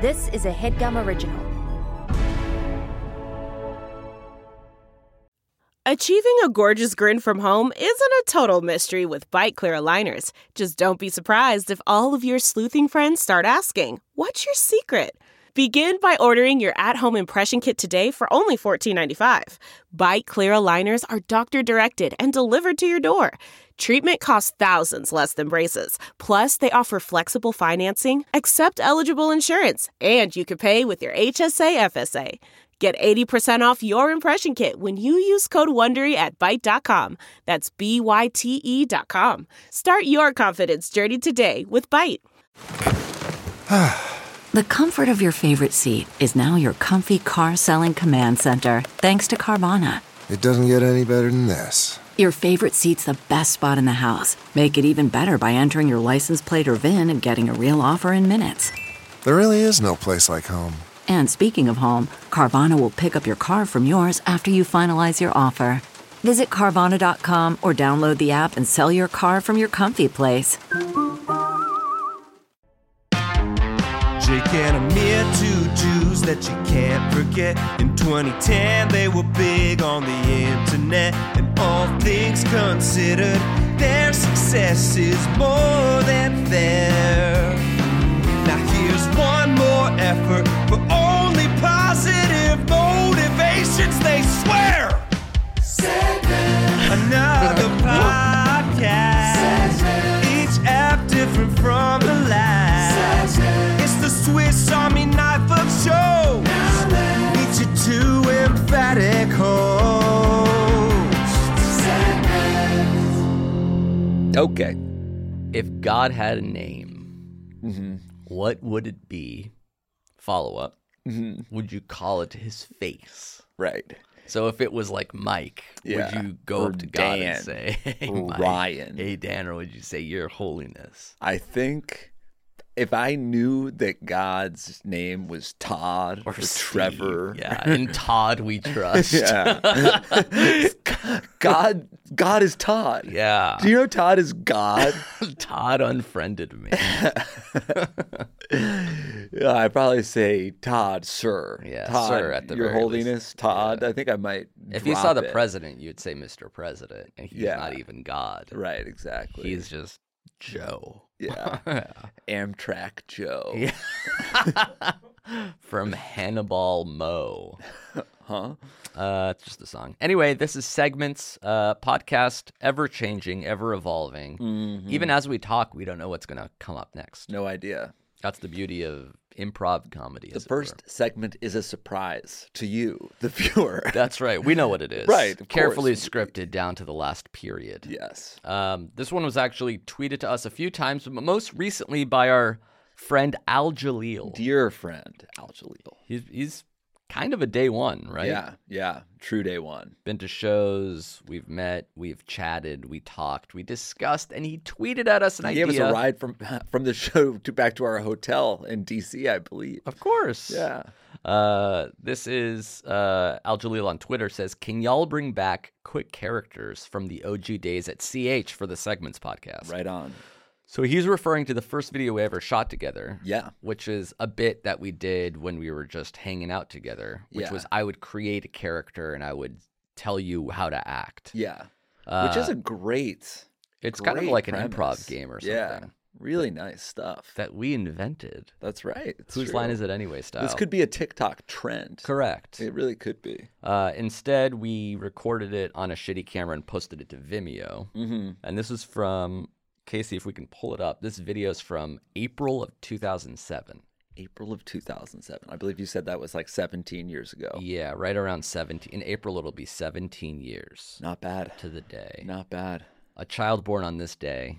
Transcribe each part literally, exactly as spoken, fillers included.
This is a HeadGum original. Achieving a gorgeous grin from home isn't a total mystery with Byte Clear aligners. Just don't be surprised if all of your sleuthing friends start asking, "What's your secret?" Begin by ordering your at-home impression kit today for only fourteen ninety-five. Byte Clear aligners are doctor-directed and delivered to your door. Treatment costs thousands less than braces. Plus, they offer flexible financing, accept eligible insurance, and you can pay with your H S A F S A. Get eighty percent off your impression kit when you use code WONDERY at byte dot com. That's B Y T E dot com. Start your confidence journey today with Byte. The comfort of your favorite seat is now your comfy car selling command center, thanks to Carvana. It doesn't get any better than this. Your favorite seat's the best spot in the house. Make it even better by entering your license plate or V I N and getting a real offer in minutes. There really is no place like home. And speaking of home, Carvana will pick up your car from yours after you finalize your offer. Visit Carvana dot com or download the app and sell your car from your comfy place. Jake and Amir, two Jews that you can't forget. In twenty ten, they were big on the internet. And all things considered, their success is more than fair. Now here's one more effort for only positive motivations, they swear. Segment. Another podcast. Segment. Each app different from the last. Segment. It's the Swiss Army knife of shows. Meet your two emphatic hosts. Segment. Okay. If God had a name, Mm-hmm. what would it be? Follow up. Mm-hmm. Would you call it his face? Right. So if it was like Mike, Yeah. would you go Or up to God Dan. and say, "Hey, Or Mike, Ryan. hey Dan," or would you say, "Your Holiness"? I think if I knew that God's name was Todd or, Steve. Trevor, Yeah, in Todd we trust. yeah, God, God is Todd. Yeah. Do you know Todd is God? Todd unfriended me. Yeah, I'd probably say Todd, sir. Yeah, Todd, sir, at the Your very Holiness, least. Todd. Yeah. I think I might. If you drop saw the it. president, you'd say Mister President, and he's Yeah. not even God. Right, exactly. He's just Joe. yeah, Amtrak Joe. Yeah. From Hannibal Mo. Huh? Uh, it's just a song. Anyway, this is Segments, uh, podcast, ever changing, ever evolving. Mm-hmm. Even as we talk, we don't know what's going to come up next. No idea. That's the beauty of improv comedy. The as it first were. segment is a surprise to you, the viewer. That's right. We know what it is. Right, of Carefully course. scripted down to the last period. Yes. Um, this one was actually tweeted to us a few times, but most recently by our friend Al Jaleel. Dear friend, Al Jaleel. He's, he's kind of a day one, right? Yeah, yeah. True day one. Been to shows, we've met, we've chatted, we talked, we discussed, and he tweeted at us an He idea. gave us a ride from from the show to back to our hotel in D C, I believe. Of course. Yeah. Uh, this is uh, Al Jaleel on Twitter says, "Can y'all bring back quick characters from the O G days at C H for the Segments podcast?" Right on. So he's referring to the first video we ever shot together. Yeah. Which is a bit that we did when we were just hanging out together, which Yeah. was I would create a character and I would tell you how to act. Yeah. Uh, Which is a great It's kind of great like an premise. improv game or something. Yeah. Really nice stuff. That we invented. That's right. It's Whose true. line is it anyway style. This could be a TikTok trend. Correct. It really could be. Uh, instead, we recorded it on a shitty camera and posted it to Vimeo. Mm-hmm. And this is from, Casey, if we can pull it up. This video is from April of two thousand seven. April of two thousand seven. I believe you said that was like seventeen years ago. Yeah, right around seventeen. In April, it'll be seventeen years Not bad. to the day. Not bad. A child born on this day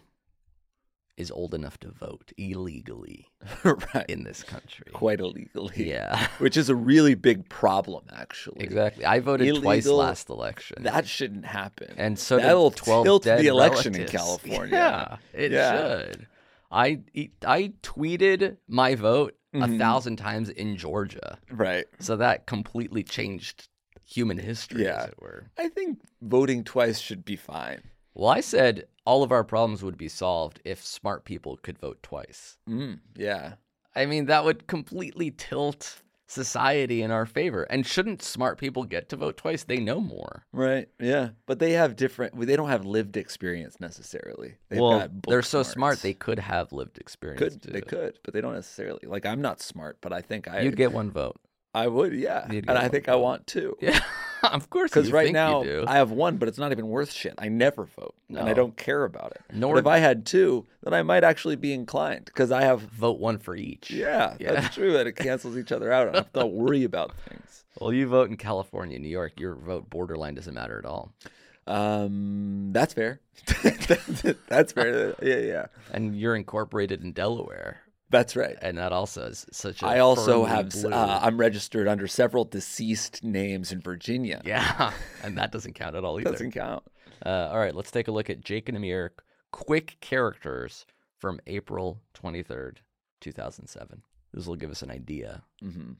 is old enough to vote illegally Right. in this country. Quite illegally. Yeah. Which is a really big problem, actually. Exactly. I voted twice Illegal- last election. That shouldn't happen. And so did That'll twelve tilt dead the election relatives. in California. Yeah, it Yeah. should. I I tweeted my vote Mhm. a thousand times in Georgia, Right. so that completely changed human history, Yeah. as it were. I think voting twice should be fine. Well, I said all of our problems would be solved if smart people could vote twice. Mm, yeah. I mean, that would completely tilt society in our favor. And shouldn't smart people get to vote twice? They know more. Right. Yeah. But they have different. They don't have lived experience necessarily. They've well, got book they're so smarts. smart. They could have lived experience. could. too. They could, but they don't necessarily. Like I'm not smart, but I think I. You'd get one vote. I would. Yeah. You'd And get I one think I vote. want two. Yeah, of course. Because you right think now you do. I have one, but it's not even worth shit. I never vote, and I No. don't care about it. Nor- But if I had two, then I might actually be inclined because I have. vote one for each. Yeah, Yeah. that's true. That it cancels each other out. I don't have to worry about things. Well, you vote in California, New York. Your vote borderline doesn't matter at all. Um, that's fair. That's fair. Yeah, yeah. And you're incorporated in Delaware, That's right. and that also is such a I also firmly have. blue- Uh, I'm registered under several deceased names in Virginia. yeah, and that doesn't count at all either. Doesn't count. Uh, all right, let's take a look at Jake and Amir quick characters from April twenty-third, two thousand seven. This will give us an idea. Mm-hmm.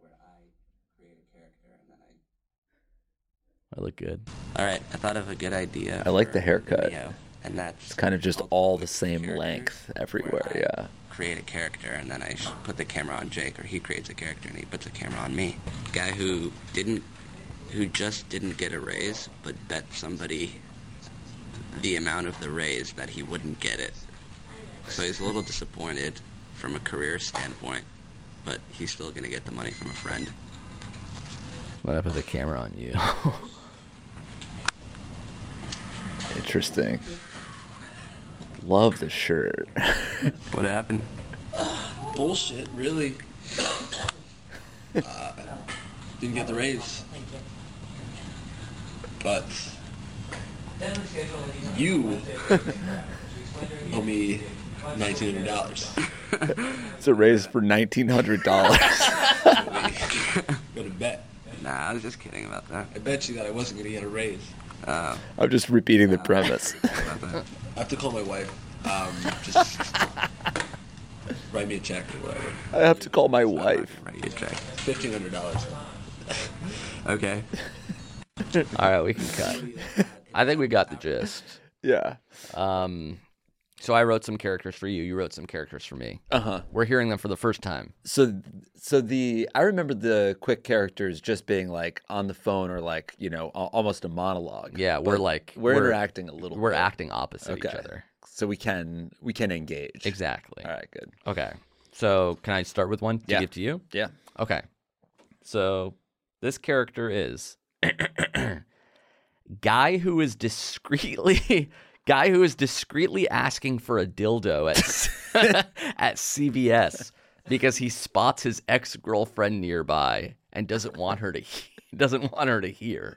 I look good. All right, I thought of a good idea. I like for the haircut. video, and that's It's kind of just I'll all put the same characters length where everywhere. I Yeah. Create a character, and then I sh- put the camera on Jake, or he creates a character and he puts a camera on me. Guy who didn't, who just didn't get a raise, but bet somebody the amount of the raise that he wouldn't get it. So he's a little disappointed from a career standpoint, but he's still gonna get the money from a friend. I'm gonna put the camera on you. Interesting. Love the shirt. What happened? Bullshit, really. Uh, didn't get the raise. But you owe me nineteen hundred dollars. It's a raise for nineteen hundred dollars. Go to bet. Nah, I was just kidding about that. I bet you that I wasn't gonna get a raise. Uh, I'm just repeating the premise. about that. I have to call my wife. Um, just write me a check or whatever. I have to call my wife. Write you a check. Fifteen hundred dollars. Okay. All right, we can cut. I think we got the gist. Yeah. Um, so I wrote some characters for you. You wrote some characters for me. Uh huh. We're hearing them for the first time. So, so the I remember the quick characters just being like on the phone or like you know al- almost a monologue. Yeah, we're But like we're, interacting a little. We're bit. acting opposite Okay. each other. So we can we can engage. Exactly. All right. Good. Okay. So can I start with one to Yeah. give to you? Yeah. Okay. So this character is guy who is discreetly guy who is discreetly asking for a dildo at at C V S because he spots his ex-girlfriend nearby and doesn't want her to he- doesn't want her to hear.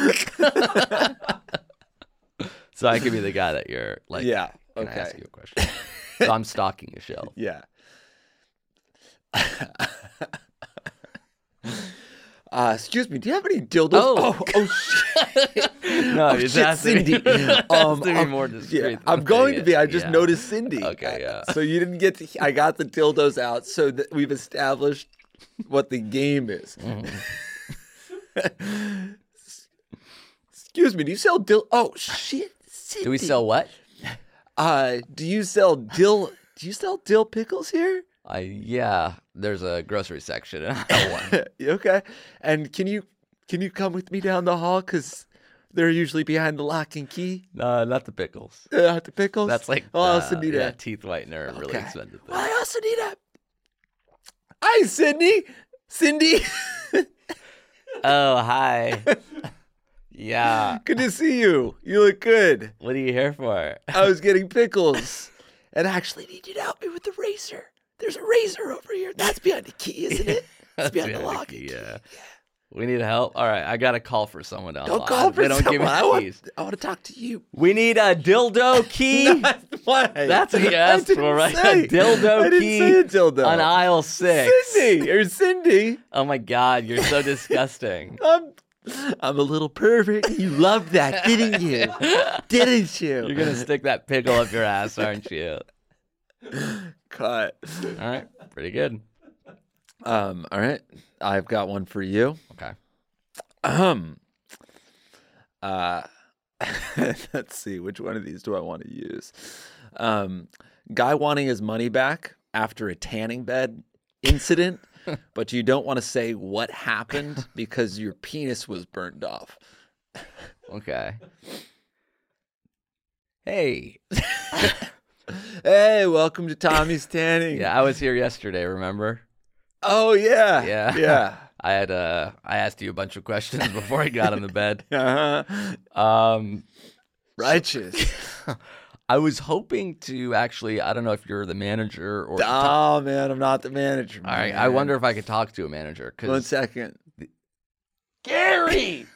So I could be the guy that you're like. Yeah. Can I Okay. ask you a question? So I'm stocking a shelf. Yeah. Uh, excuse me, do you have any dildos? Oh. oh, oh shit. No, oh, it's shit, has to be- Cindy. it has Um, to be um, more discreet yeah, than I'm going saying to be. I it. just Yeah. noticed Cindy. Okay, yeah. So you didn't get to. I got the dildos out, so that we've established what the game is. Mm-hmm. Excuse me, do you sell dill? Oh shit, Cindy. Do we sell what? Uh, do you sell dill? Do you sell dill pickles here? I yeah. There's a grocery section in aisle one. Okay. And can you can you come with me down the hall? Because they're usually behind the lock and key. No, not the pickles. Uh, the pickles. That's like Oh, I also uh, need yeah, a. teeth whitener, and really Okay. expensive Well, thing. I also need a. Hi, Sydney. Cindy. Oh hi. Yeah. Good to see you. You look good. What are you here for? I was getting pickles, and I actually need you to help me with the razor. There's a razor over here. That's behind the key, isn't it? It's behind the Behind the lock. key, and key. yeah. We need help. All right, I got to call for someone to Don't unlock. call for They don't someone. give me I the want, keys. I want to talk to you. We need a dildo key. Why? That's what you I asked didn't for, right? say- A dildo I didn't key say a dildo. on aisle six. Cindy or Cindy. Oh my God, you're so disgusting. I'm, I'm a little pervert. You loved that, didn't you? Didn't you? You're gonna stick that pickle up your ass, aren't you? cut. All right, pretty good. Um. All right. I've got one for you. Okay. Um. Uh. Let's see. Which one of these do I want to use? Um. Guy wanting his money back after a tanning bed incident, but you don't want to say what happened because your penis was burned off. Okay. Hey. Hey, welcome to Tommy's Tanning. Yeah, I was here yesterday, remember? Oh, yeah. Yeah. Yeah. I had uh I asked you a bunch of questions before I got on the bed. Uh-huh. Um Righteous. I was hoping to actually, I don't know if you're the manager or Oh, man, I'm not the manager. All right, man. I wonder if I could talk to a manager. One second. Gary!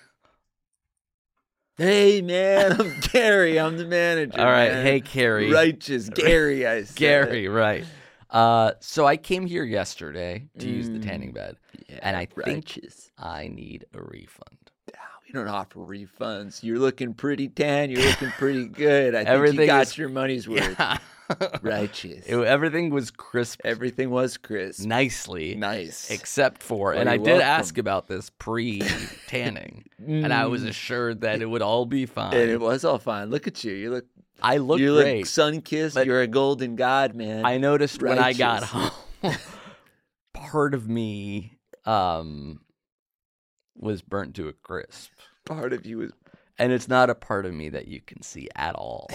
Hey, man, I'm Gary. I'm the manager. All right, man. hey, Carrie. Righteous. Gary, I said. Gary, right. Uh, so I came here yesterday to use the tanning bed, Yeah, and I think righteous. I need a refund. Ah, we don't offer refunds. You're looking pretty tan. You're looking pretty good. I think Everything you got is- your money's worth. Yeah. Righteous. It- everything was crisp Everything was crisp. nicely, Nice. except for, Well, and I you're did welcome. ask about this pre-tanning, and I was assured that it would all be fine. And it was all fine. Look at you. You look. I look you great. look sun-kissed. but You're a golden god, man. I noticed when I got Righteous. home, part of me um, was burnt to a crisp. Part of you is. And it's not a part of me that you can see at all.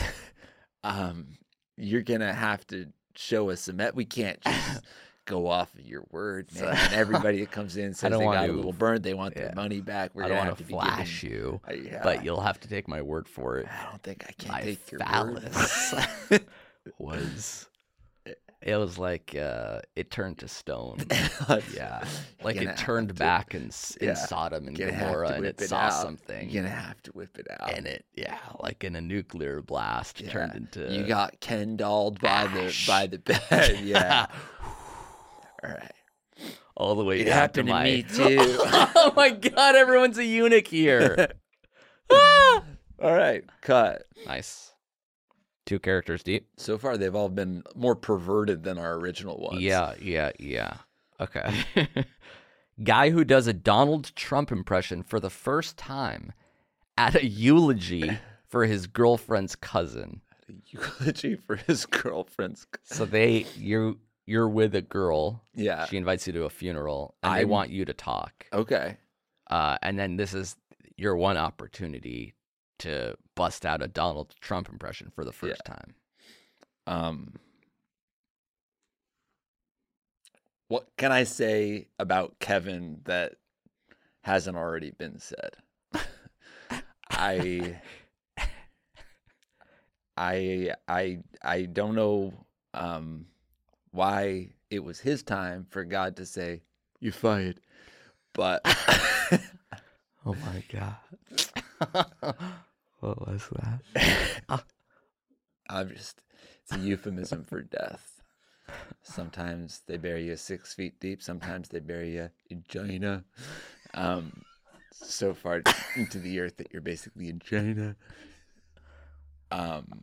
Um, you're gonna have to show us some. We can't just go off of your word, man. Everybody that comes in says don't they want got a to- little burnt. They want their yeah. money back. We're I gonna don't have want to to be flash giving, you, Uh, yeah. but you'll have to take my word for it. I don't think I can My take your phallus word. was. It was like uh, it turned to stone. Let's- Yeah, like gonna it turned have to- back in, s- in yeah, Sodom and Gonna have Gomorrah, to and whip it it saw out. something. You're gonna have to whip it out. And it, yeah, like in a nuclear blast, it Yeah. turned into. You got Ken dolled by ash. the by the bed. Yeah. All right. all the way It down happened to to my. me too. Oh my God! Everyone's a eunuch here. All right. Cut. Nice. Two characters deep. So far, they've all been more perverted than our original ones. Yeah, yeah, yeah. Okay. Guy who does a Donald Trump impression for the first time at a eulogy for his girlfriend's cousin. A eulogy for his girlfriend's. So they, you, you're with a girl. Yeah. She invites you to a funeral, and they I'm- want you to talk. Okay. Uh, and then this is your one opportunity to bust out a Donald Trump impression for the first time. Um. What can I say about Kevin that hasn't already been said? I. I I I don't know um, why it was his time for God to say, "You're fired," but Oh my God. What was that? I'm just, it's a euphemism for death. Sometimes they bury you six feet deep. Sometimes they bury you in China. Um, so far into the earth that you're basically in China. Um,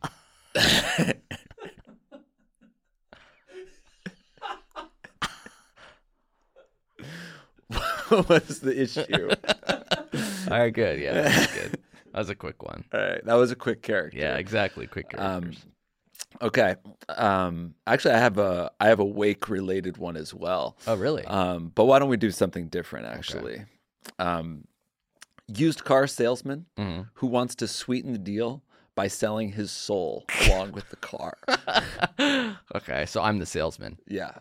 what was the issue? All right, good. Yeah, that was good. That was a quick one. All right, that was a quick character. Yeah, exactly. Quick Um, characters. Okay. Um, actually, I have a I have a wake related one as well. Oh, really? Um, but why don't we do something different? Actually, um, used car salesman Mhm. who wants to sweeten the deal by selling his soul along with the car. Okay, so I'm the salesman. Yeah.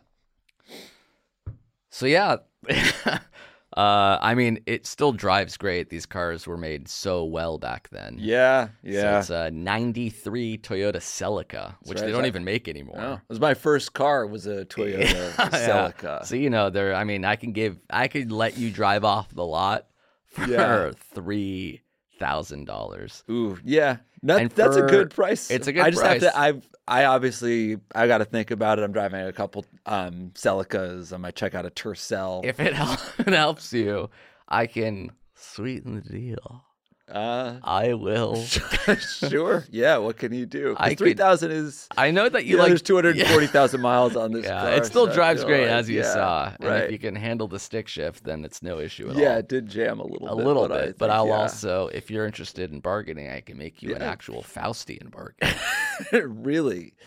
So yeah, uh, I mean, it still drives great. These cars were made so well back then. Yeah. So Yeah. it's a ninety-three Toyota Celica, which right. they don't That- even make anymore. No, it was my first car. Was a Toyota Yeah. Celica. So you know, there. I mean, I can give, I could let you drive off the lot for Yeah. three thousand dollars. Ooh, yeah. That, And that's a for- good price. it's a good I just price. have to. I've. I obviously. I got to think about it. I'm driving a couple um, Celicas. I might check out a Tercel. If it, hel- it helps you, I can sweeten the deal. Uh, I will. sure. Yeah. What can you do? I could- Three thousand is. I know that you Yeah, like. there's two hundred and forty thousand miles on this Yeah, car. it still so I drives feel great like- as you yeah, saw, and right. if you can handle the stick shift, then it's no issue at yeah, all. it did jam a little A bit. little but I bit, but think, I'll yeah. also, if you're interested in bargaining, I can make you an Yeah. actual Faustian bargain. really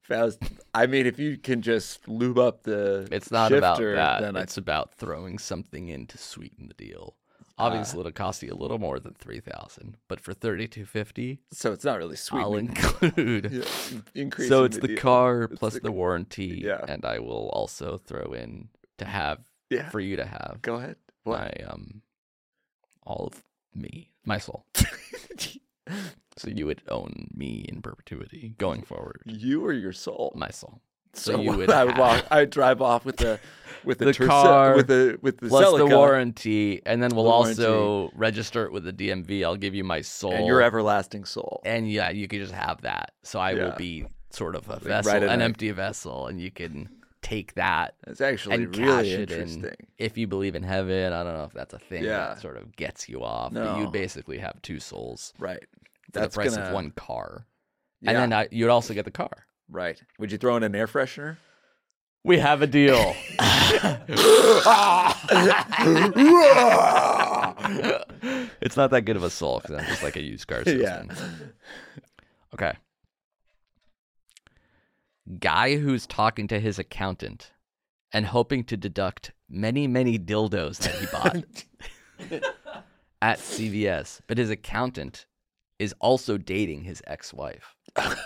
Faust. I mean, if you can just lube up the It's not shifter, about that. then It's about throwing something in to sweeten the deal. Obviously, it'll cost you a little more than three thousand, but for thirty-two fifty, I, so it's not really sweet. I'll include. Yeah, increasing So it's the the deal. car It's plus the- the warranty, Yeah. and I will also throw in to have Yeah. for you to have Go ahead. What? my um all of me, my soul. So you would own me in perpetuity going forward. You or your soul? My soul. So, So you would I would have walk. I would drive off with the with the, the Terce- car with the with the plus the Celica warranty, and then we'll The also register it with the D M V. I'll give you my soul and your everlasting soul. and yeah, you can just have that. So I will Yeah. be sort of a Like vessel, right at an night. empty vessel, and you can take that It's actually and really cash it interesting. in. If you believe in heaven, I don't know if that's a thing Yeah. that sort of gets you off. But No. you basically have two souls Right. for That's the price gonna, of one car, Yeah. and then I, you'd also get the car. Right. Would you throw in an air freshener? We have a deal. It's not that good of a soul because I'm just like a used car salesman. Okay. Guy who's talking to his accountant and hoping to deduct many, many dildos that he bought at C V S, but his accountant is also dating his ex-wife.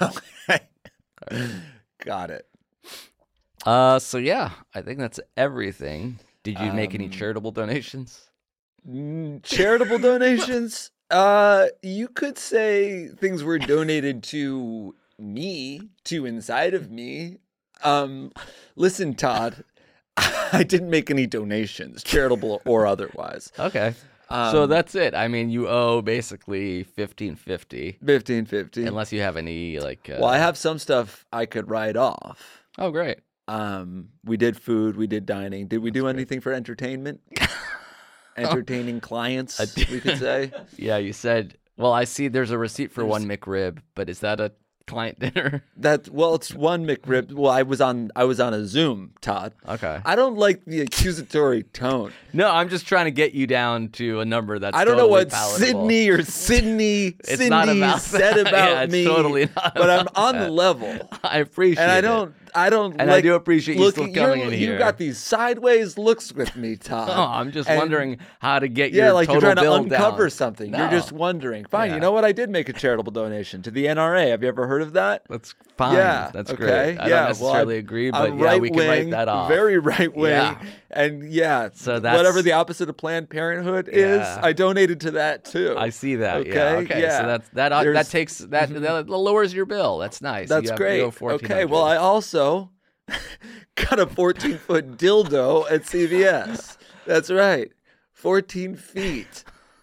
Got it. Uh, so yeah, I think that's everything. Did you make any Um, charitable donations? Mm, charitable donations? Uh, you could say things were donated to me, to inside of me. Um, listen, Todd, I didn't make any donations, charitable or otherwise. Okay. so Um, that's it. I mean, you owe basically fifteen fifty, fifteen fifty. unless you have any like. Uh... Well, I have some stuff I could write off. Oh, great. Um, we did food, we did dining. Did we do anything for entertainment? Entertaining clients, we could say. Yeah, you said. Well, I see. There's a receipt for one McRib, but is that a client dinner? That well, it's one McRib. Well, I was on I was on a Zoom, Todd. Okay. I don't like the accusatory tone. No, I'm just trying to get you down to a number that's. I don't know totally what palatable. Sydney or Sydney It's Cindy not about said that. about Yeah, it's me. totally not but I'm about on that. the level, I appreciate and I it. don't. I don't. And I like do appreciate you still looking- coming you're- in You here. got these sideways looks with me, Todd. Oh, I'm just And- wondering how to get Yeah, your like you're total trying to bill uncover down. something. No. You're just wondering. Fine, Yeah. you know what? I did make a charitable donation to the N R A. Have you ever heard of that? That's fine. Yeah, That's okay. great. I yeah, don't necessarily well, agree, I'm but yeah, we can write right-wing, that off. Very right wing. Yeah. And yeah, So that's- whatever the opposite of Planned Parenthood is, Yeah. I donated to that too. I see that. Okay, Yeah. Okay. yeah. So that's that. Uh, There's- that takes that, that lowers your bill. That's nice. That's You have- great. you owe fourteen hundred. Okay, well, I also got a fourteen foot dildo at C V S. That's right, fourteen feet.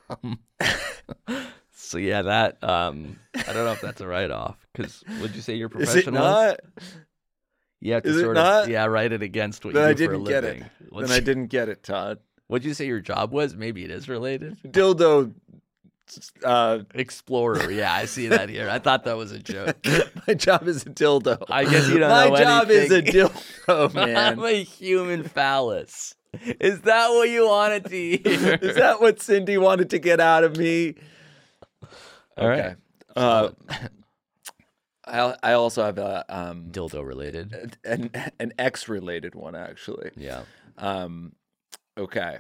So yeah, that um, I don't know if that's a write off because would you say you're Is it professional? not? You have to Is it sort not? of yeah write it against what Then you I do for a didn't get it. living. What's, Then I didn't get it, Todd. What'd you say your job was? Maybe it is related. Dildo. Uh, Explorer. Yeah, I see that here. I thought that was a joke. my job is a dildo. I guess you don't My know job is a anything. dildo, man. I'm a human phallus. Is that what you wanted to hear? Is that what Cindy wanted to get out of me? All right. Uh, I I also have a um Dildo related. an an X related one actually. Yeah. Um, okay.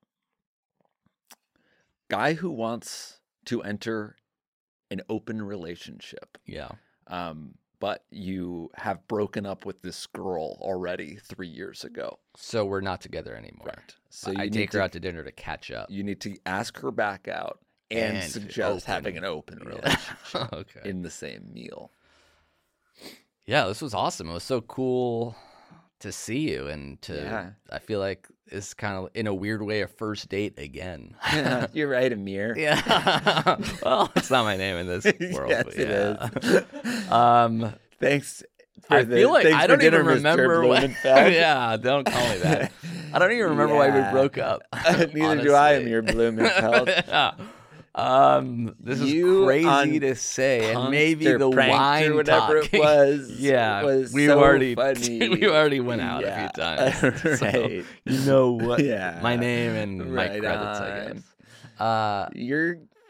Guy who wants to enter an open relationship. Yeah. Um, but you have broken up with this girl already three years ago. So we're not together anymore. Right. So So you I need take her to- out to dinner to catch up. You need to ask her back out and, And suggest open. having an open Yeah. relationship Okay. in the same meal. Yeah, this was awesome. It was so cool to see you and to Yeah. I feel like it's kind of in a weird way a first date again. You're right, Amir. Yeah. Well, it's not my name in this world. Yes, but it yeah. is. Um Thanks. For I the, feel like thanks I for don't dinner, even Mister remember what. Blumenfeld. Yeah, don't call me that. I don't even remember why Yeah. we broke up. Neither do I, honestly. Amir Blumenfeld. Yeah. Um, this You is crazy on to say, and Punked maybe or the pranked or wine whatever talk. it was. yeah, was we so already funny. we already went out Yeah. a few times. So Right. you know what? Yeah. My name and my Right credits, I on. guess. Uh, You're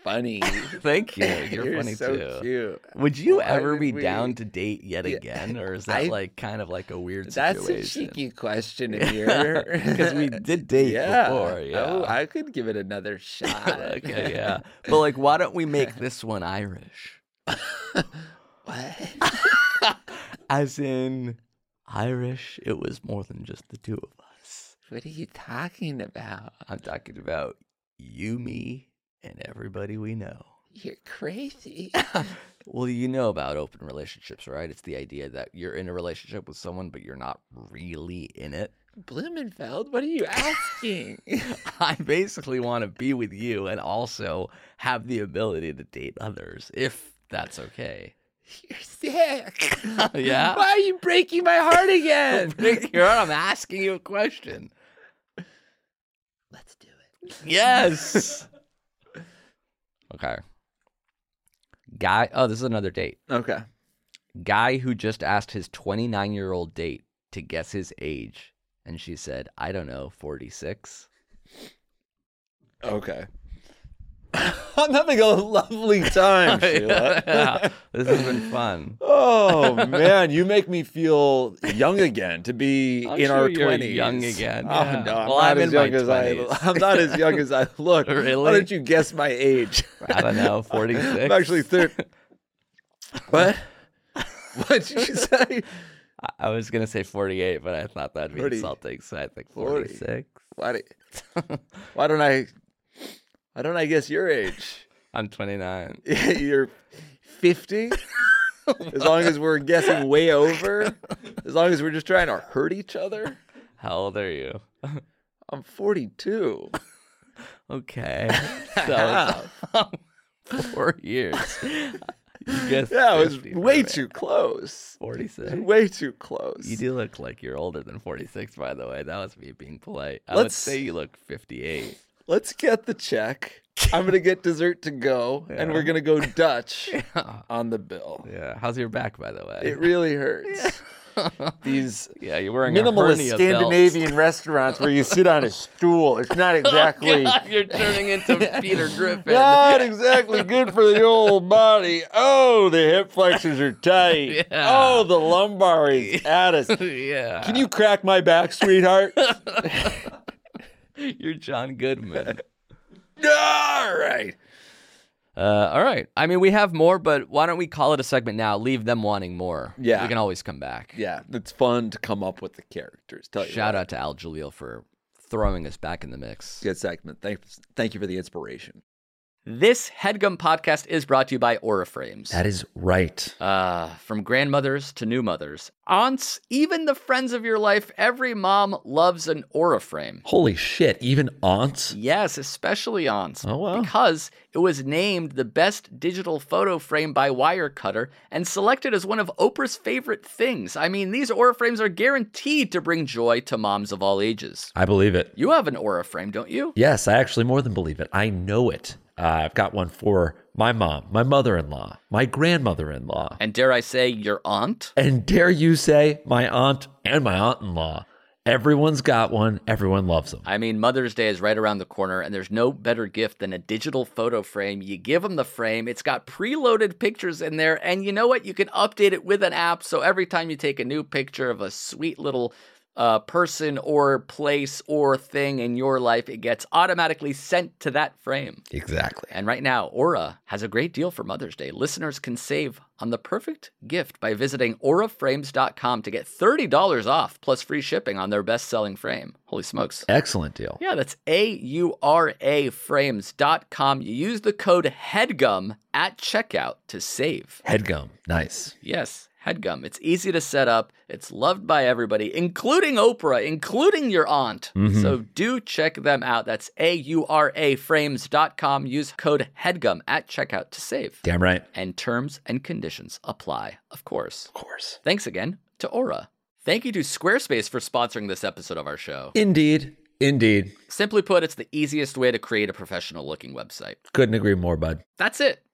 funny. Thank you. You're, You're funny so too. cute. Would you Why ever would be we- down to date yet Yeah, again, or is that I- like kind of like a weird That's a situation? cheeky question here. Because we did date yeah. before. Yeah. Oh, I could give it another shot. Okay, yeah. But like, why don't we make this one Irish? What? As in Irish, it was more than just the two of us. What are you talking about? I'm talking about you, me, and everybody we know. You're crazy. Well, you know about open relationships, right? It's the idea that you're in a relationship with someone, but you're not really in it. Blumenfeld, what are you asking? I basically want to be with you and also have the ability to date others, if that's okay. You're sick. Yeah? Why are you breaking my heart again? Here, I'm asking you a question. Let's do it. Yes. Okay. Guy. Oh, this is another date. Okay. Guy who just asked his twenty-nine-year-old date to guess his age, and she said, "I don't know, forty-six." Okay. I'm having a lovely time, Sheila. Yeah, this has been fun. Oh man, you make me feel young again to be I'm in sure our you're twenties. young again, Oh yeah. no, I'm Well, not I'm as in my young as I. twenties. I'm not as young as I look. Really? Why don't you guess my age? I don't know, forty-six. I'm actually thirty. What? What'd you say? I- I was gonna say forty-eight, but I thought that'd be forty. insulting, so I think forty. forty-six. Why, do, why don't I? Why don't I guess your age? I'm twenty-nine. You're fifty. As long as we're guessing way over. As long as we're just trying to hurt each other. How old are you? I'm forty-two. Okay, so it's four years. You guessed Yeah, it was fifty for way me. too close. forty-six. Way too close. You do look like you're older than forty-six, by the way. That was me being polite. I Let's- would say you look fifty-eight. Let's get the check. I'm gonna get dessert to go, and Yeah. we're gonna go Dutch Yeah. on the bill. Yeah. How's your back, by the way? It really hurts. These yeah, you're wearing a minimalist hernia Scandinavian restaurants where you sit on a stool. It's not belt. exactly God, you're turning into Peter Griffin. not exactly good for the old body. Oh, the hip flexors are tight. Yeah. Oh, the lumbar is at us. Yeah. Can you crack my back, sweetheart? You're John Goodman. All right. Uh, all right. I mean, we have more, but why don't we call it a segment now? Leave them wanting more. Yeah. We can always come back. Yeah, it's fun to come up with the characters. Tell you Shout what. out to Al Jaleel for throwing us back in the mix. Good segment. Thanks. Thank you for the inspiration. This HeadGum podcast is brought to you by Aura Frames. is right. Uh, from grandmothers to new mothers, aunts, even the friends of your life, every mom loves an Aura frame. Holy shit! Even aunts. Yes, especially aunts. Oh, wow. Because it was named the best digital photo frame by Wirecutter and selected as one of Oprah's favorite things. I mean, these Aura frames are guaranteed to bring joy to moms of all ages. I believe it. You have an Aura frame, don't you? Yes, I actually more than believe it. I know it. Uh, I've got one for my mom, my mother-in-law, my grandmother-in-law, And dare I say, your aunt? and dare you say, my aunt and my aunt-in-law. Everyone's got one. Everyone loves them. I mean, Mother's Day is right around the corner, and there's no better gift than a digital photo frame. You give them the frame, it's got preloaded pictures in there, and you know what? You can update it with an app, so every time you take a new picture of a sweet little uh, person or place or thing in your life, it gets automatically sent to that frame. Exactly. And right now, Aura has a great deal for Mother's Day. Listeners can save on the perfect gift by visiting aura frames dot com to get thirty dollars off plus free shipping on their best-selling frame. Holy smokes. Excellent deal. Yeah, that's A U R A frames dot com. You use the code HEADGUM at checkout to save. Headgum. Nice. Yes, HEADGUM. It's easy to set up. It's loved by everybody, including Oprah, including your aunt. Mhm. So do check them out. That's A U R A frames dot com. Use code HEADGUM at checkout to save. Damn right. And terms and conditions apply, of course. Of course. Thanks again to Aura. Thank you to Squarespace for sponsoring this episode of our show. Indeed. Indeed. Simply put, it's the easiest way to create a professional looking website. Couldn't agree more, bud. That's it.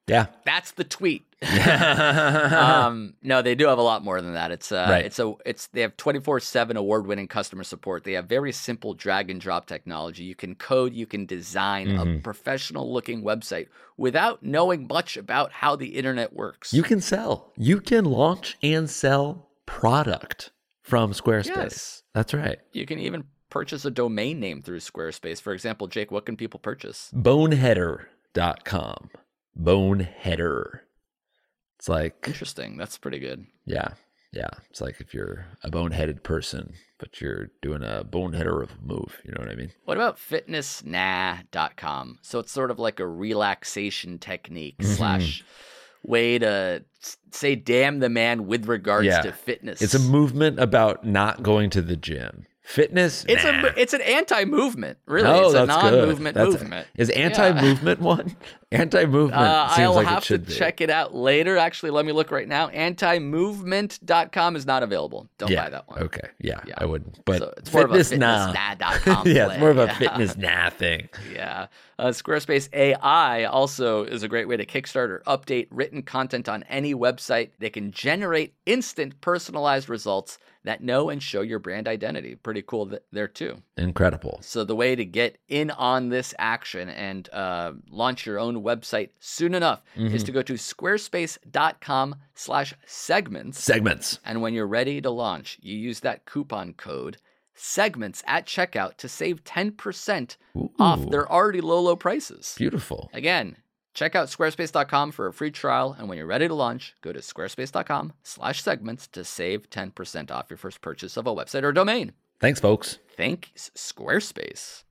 Yeah. That's the tweet. um, no, they do have a lot more than that. It's uh, Right. it's a it's they have twenty-four seven award-winning customer support. They have very simple drag and drop technology. You can code, you can design Mm-hmm. a professional-looking website without knowing much about how the internet works. You can sell. You can launch and sell product from Squarespace. Yes. That's right. You can even purchase a domain name through Squarespace. For example, Jake, what can people purchase? boneheader dot com. Boneheader. It's like, Interesting. That's pretty good. yeah, yeah. It's like if you're a boneheaded person, but you're doing a boneheader of a move. You know what I mean? What about fitness nah dot com? So it's sort of like a relaxation technique Mm-hmm. slash way to s- say damn the man with regards Yeah. to fitness. It's a movement about not going to the gym. Fitness. It's nah. a it's an anti-movement, really. Oh, it's a that's good. non-movement That's- movement. Is Yeah. anti-movement one? Anti-movement Uh, seems I'll like have it should to be. check it out later. Actually, let me look right now. anti movement dot com is not available. Don't yeah. buy that one. Okay. Yeah, Yeah. I wouldn't. But So it's more of a fitness nah. fitness nah dot com yeah, it's more of a play. fitness nah thing. Yeah. Uh, Squarespace A I also is a great way to kickstart or update written content on any website. They can generate instant personalized results that know and show your brand identity. Pretty cool th- there too. Incredible. So the way to get in on this action and uh, launch your own website soon enough is to go to squarespace.com slash segments. Segments. And when you're ready to launch, you use that coupon code segments at checkout to save ten percent off Ooh. their already low, low prices. Beautiful. Again, check out squarespace dot com for a free trial. And when you're ready to launch, go to squarespace.com slash segments to save ten percent off your first purchase of a website or domain. Thanks, folks. Thanks, Squarespace.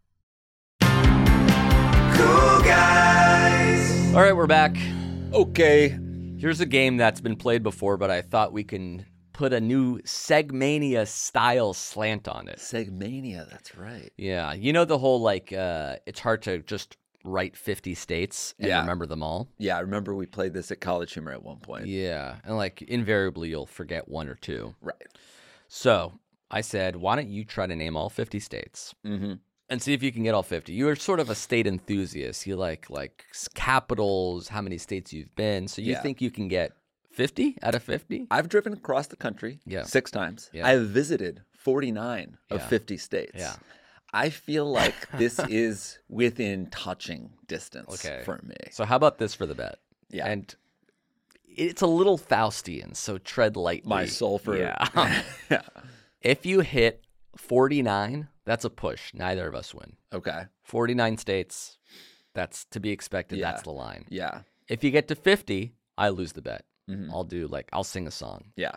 Cool guys. All right, we're back. Okay. Here's a game that's been played before, but I thought we can put a new Segmania style slant on it. Segmania, that's right. Yeah, you know the whole like uh, it's hard to just write fifty states and Yeah. remember them all. Yeah, I remember we played this at College Humor at one point. Yeah, and like invariably you'll forget one or two. Right. So I said, why don't you try to name all fifty states Mm-hmm. and see if you can get all fifty? You are sort of a state enthusiast. You like like s- capitals, how many states you've been. So you Yeah. think you can get fifty out of fifty? I've driven across the country Yeah. six times. Yeah. I have visited forty-nine of Yeah. fifty states. Yeah. I feel like this is within touching distance Okay. for me. So how about this for the bet? Yeah. And it's a little Faustian, so tread lightly. My soul for Yeah. yeah. If you hit forty-nine, that's a push. Neither of us win. Okay. forty-nine states, that's to be expected. Yeah. That's the line. Yeah. If you get to fifty, I lose the bet. Mhm. I'll do like, I'll sing a song. Yeah.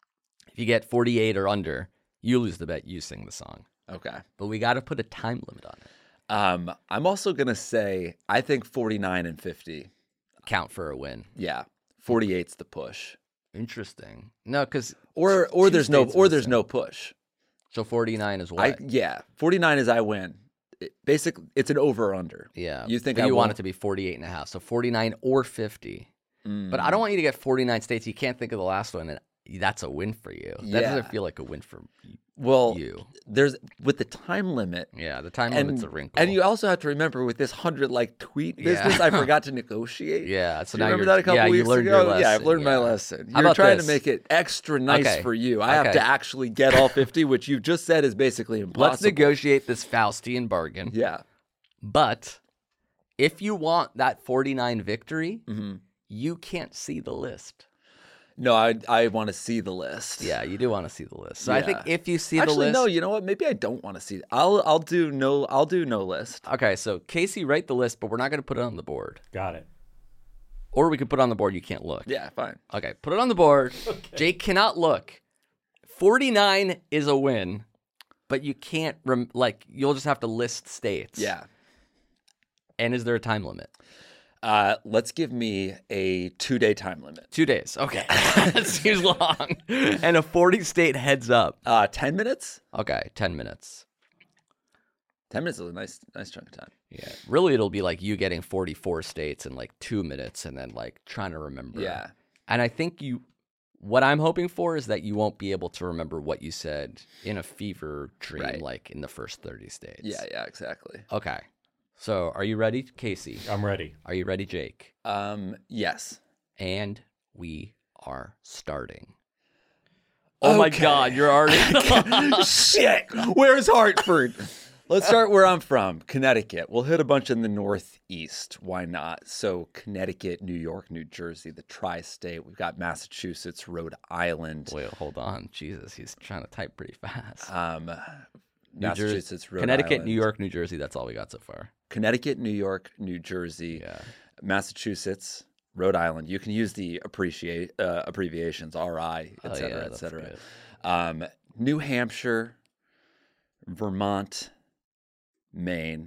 If you get forty-eight or under, you lose the bet. You sing the song. Okay. But we got to put a time limit on it. Um, I'm also gonna say I think forty-nine and fifty. Count for a win. Yeah. forty-eight's the push. Interesting. No, because Or or two there's no states or missing. there's no push. So forty-nine is what? I yeah. forty-nine is I win. It, basically, it's an over or under. Yeah. You think but I you want won't- it to be forty-eight and a half. So forty-nine or fifty. Mm. But I don't want you to get forty-nine states. You can't think of the last one, and that's a win for you. That Yeah. doesn't feel like a win for Well, you. there's with the time limit. Yeah, the time And, limit's a wrinkle. and you also have to remember with this hundred like tweet Yeah. business, I forgot to negotiate. yeah, so Do you now remember you're, that a couple yeah, weeks you learned ago? your lesson. Yeah, I've learned my yeah. lesson. How You're about trying this? to make it extra nice Okay. for you. I have Okay. to actually get all fifty, which you just said is basically impossible. Let's negotiate this Faustian bargain. Yeah. But if you want that forty-nine victory, hmm you can't see the list. No, I I want to see the list. Yeah, you do want to see the list. So I think Yeah. if you see Actually, the list, no. You know what? Maybe I don't want to see. I'll I'll do no. I'll do no list. okay. So Casey, write the list, but we're not going to put it on the board. Got it. Or we could put it on the board. You can't look. Yeah, fine. Okay, put it on the board. Jake cannot look. forty-nine is a win, but you can't, rem- like, you'll just have to list states. Yeah. And is there a time limit? Uh, let's give me a two day time limit. Two days. Okay. That seems long. And a forty state heads up. Uh, ten minutes. Okay, ten minutes. Ten minutes is a nice nice chunk of time. Yeah. Really, it'll be like you getting forty-four states in like two minutes and then like trying to remember. Yeah. And I think you, what I'm hoping for is that you won't be able to remember what you said in a fever dream, Right. like in the first thirty states. Yeah. Yeah. Exactly. Okay. So, are you ready, Casey? I'm ready. Are you ready, Jake? Um, yes. And we are starting. Oh my Okay. God, you're already. Shit. Where's Hartford? Let's start where I'm from, Connecticut. We'll hit a bunch in the Northeast. Why not? So Connecticut, New York, New Jersey, the tri-state. We've got Massachusetts, Rhode Island. Wait, hold on. Jesus, he's trying to type pretty fast. Um, New Jer- Massachusetts, Rhode Connecticut, Island. New York, New Jersey. That's all we got so far. Connecticut, New York, New Jersey, Yeah. Massachusetts, Rhode Island. You can use the appreciate uh, abbreviations R I, et Oh, cetera, yeah, et that's cetera. good. Um, New Hampshire, Vermont, Maine.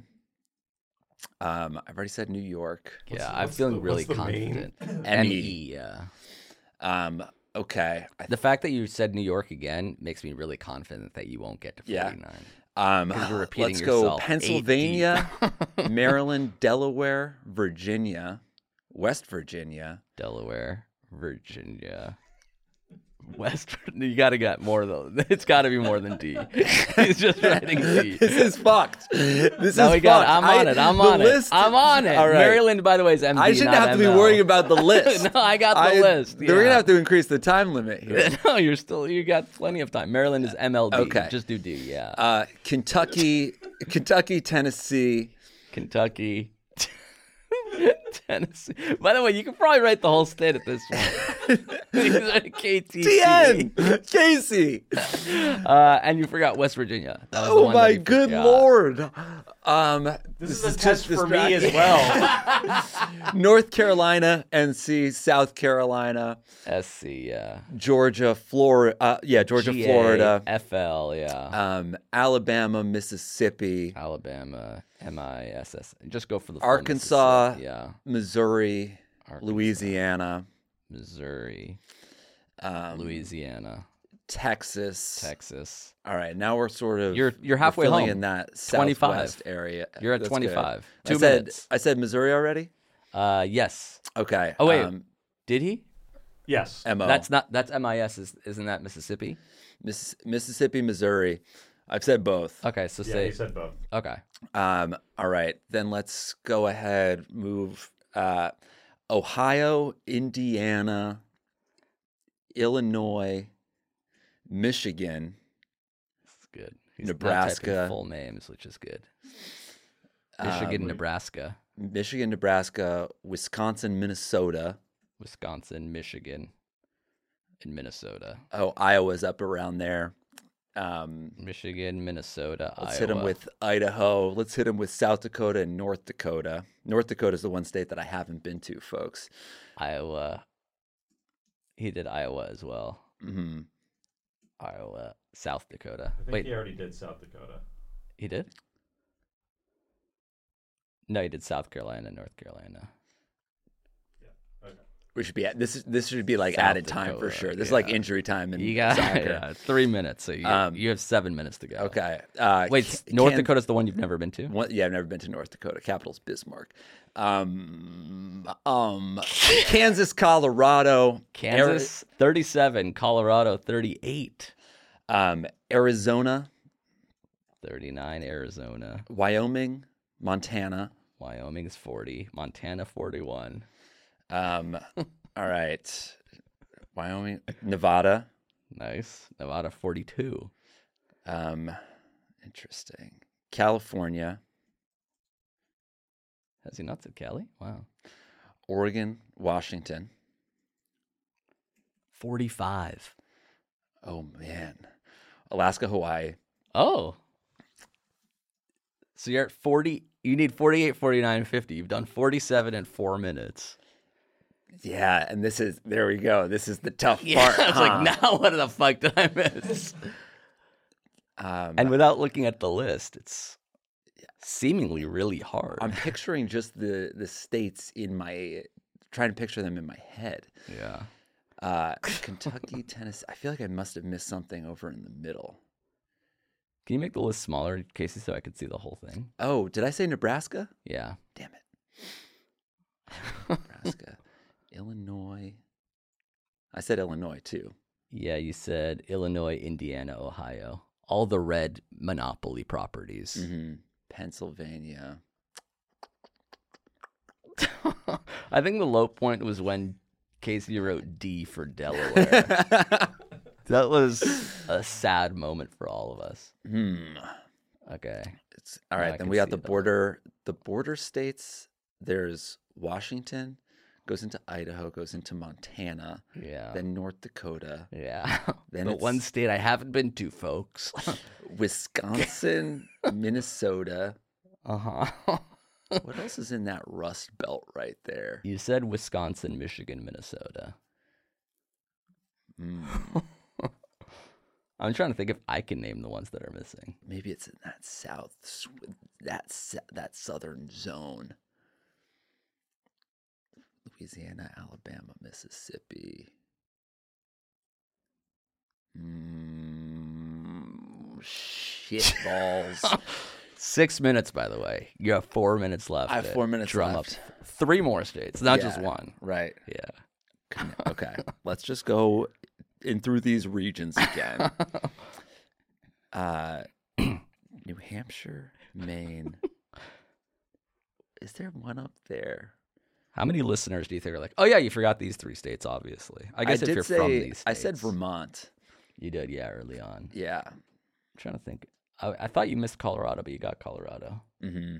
Um, I've already said New York. Yeah, What's- I'm what's feeling the- really what's the main? confident. M E. M E, yeah. Um, okay. I, The fact that you said New York again makes me really confident that you won't get to Yeah. forty-nine. um, 'Cause you're repeating let's go yourself eight Pennsylvania, Maryland, Delaware, Virginia, West Virginia. Delaware, Virginia, West. You got to get more though. It's got to be more than D. He's just writing D. This is fucked. This No, is we got. fucked. I'm on I- it. I'm the on list- it. I'm on it. All right. Maryland, by the way, is M D. I shouldn't not have to be M L. worrying about the list. No, I got the I- list. We're gonna yeah. have to increase the time limit here. No, you're still. You got plenty of time. Maryland is M L D. Okay. Just do D. Yeah. Uh, Kentucky, Kentucky, Tennessee. Kentucky. Tennessee. By the way, you could probably write the whole state at this point. K T T N, Casey. Uh, and you forgot West Virginia. That was the Oh one that my you good forgot. lord. Um, This, this, is a test just for me as distracting. well. North Carolina, N C, South Carolina, S C, yeah. Georgia, Florida. Uh, yeah, Georgia, G A, Florida. F L, yeah. Um, Alabama, Mississippi, Alabama, M I S S. Just go for the full Arkansas, Mississippi, yeah. Missouri, Arkansas, Louisiana, Missouri, um, Louisiana, Texas. Texas. All right, now we're sort of You're- you're we're halfway filling home. in that twenty-five. southwest area. You're at That's good. twenty-five. I Two said minutes. I said Missouri already. Uh, yes. Okay. Oh wait, Um, did he? Yes. M O. That's not. That's M I S. Is isn't that Mississippi? Miss, Mississippi, Missouri. I've said both. Okay, so Yeah, say. you said both. Okay. Um, all right, then let's go ahead. Move uh, Ohio, Indiana, Illinois, Michigan. That's good. He's not typing Nebraska. full names, which is good. Michigan, Um, Nebraska, Michigan, Nebraska, Wisconsin, Minnesota. Wisconsin, Michigan, and Minnesota. Oh, Iowa's up around there. Um, Michigan, Minnesota, let's Iowa. hit them with Idaho. Let's hit them with South Dakota and North Dakota. North Dakota is the one state that I haven't been to, folks. Iowa. He did Iowa as well. hmm Iowa, South Dakota. I think Wait, he already did South Dakota. he did? No, he did South Carolina, North Carolina. Okay. We should be at this. Is this should be like South added time for Dakota, sure. This is like yeah. injury time in You got soccer. yeah, three minutes, so you, Um, you have seven minutes to go. Okay. Uh, Wait, Ca- North Kan- Dakota's the one you've never been to? One, yeah, I've never been to North Dakota. Capital's Bismarck. Um, um, Kansas, Colorado, Kansas, thirty-seven. Colorado, thirty-eight. Ari- um, Arizona, thirty-nine. Arizona. Wyoming, Montana. Wyoming is forty. Montana, forty-one. Um, all right. Wyoming, Nevada. Nice. Nevada, forty-two. Um, interesting. California, Has he not said Cali? Wow. Oregon, Washington. forty-five. Oh man, Alaska, Hawaii. Oh. So you're at forty. You need forty-eight, forty-nine, fifty. You've done forty-seven in four minutes. Yeah, and this is there we go. This is the tough Yeah, part. I was huh? like, now what the fuck did I miss? Um, And without looking at the list, it's seemingly really hard. I'm picturing just the the states in my, trying to picture them in my head. yeah. Uh, Kentucky, Tennessee. I feel like I must have missed something over in the middle. Can you make the list smaller, Casey, so I could see the whole thing? Oh, did I say Nebraska? Yeah. Damn it. Nebraska, Illinois. I said Illinois too. Yeah, you said Illinois, Indiana, Ohio. All the red monopoly properties. hmm Pennsylvania. I think the low point was when Casey wrote D for Delaware. That was a sad moment for all of us. Hmm. Okay. It's all Now right. I Then can we got see the it though. border. The border states. There's Washington, goes into Idaho, goes into Montana. Yeah. Then North Dakota. Yeah. Then the it's one state I haven't been to, folks. Wisconsin, Minnesota. Uh-huh. What else is in that Rust Belt right there? You said Wisconsin, Michigan, Minnesota. Mm, I'm trying to think if I can name the ones that are missing. maybe it's in that south, sw- that se- that southern zone. Louisiana, Alabama, Mississippi. Mm, shit balls. Six minutes, by the way. You have four minutes left. I have to four minutes drum left. Up three more states, not just Yeah, one. Right. Yeah. Okay. Let's just go in through these regions again. uh, New Hampshire, Maine. Is there one up there? How many listeners do you think are like, oh, yeah, you forgot these three states, obviously? I guess if did you're say, from these states. I said Vermont. You did, yeah, early on. Yeah. I'm trying to think. I, I thought you missed Colorado, but you got Colorado. Mm-hmm.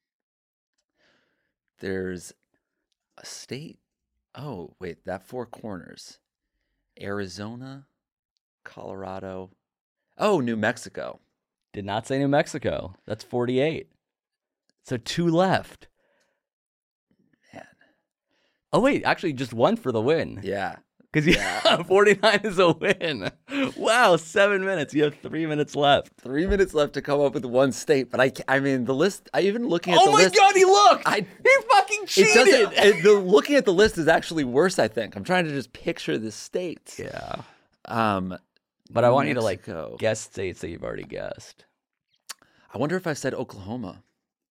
There's a state. Oh, wait, that Four Corners. Arizona, Colorado. Oh, New Mexico. Did not say New Mexico. That's forty-eight. So two left. Man. Oh, wait, actually just one for the win. Yeah. Because yeah, forty-nine is a win. Wow, seven minutes. You have three minutes left. Three minutes left to come up with one state, but I, ca- I mean, the list. I even looking at Oh the my list. God, he looked. I, he fucking it cheated. doesn't. It, the looking at the list is actually worse. I think I'm trying to just picture the states. Yeah. Um, But I New want you to Mexico. like guess states that you've already guessed. I wonder if I said Oklahoma.